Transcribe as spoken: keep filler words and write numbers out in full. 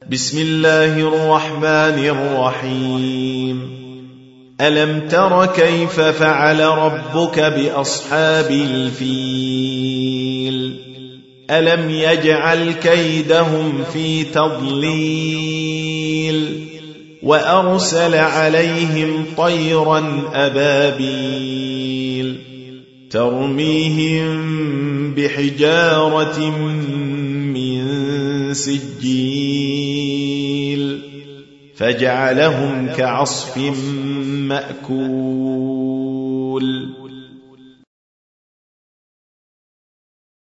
بسم الله الرحمن الرحيم ألم تر كيف فعل ربك بأصحاب الفيل ألم يجعل كيدهم في تضليل وأرسل عليهم طيرا أبابيل ترميهم بحجارة من سجيل فجعلهم كعصف مأكول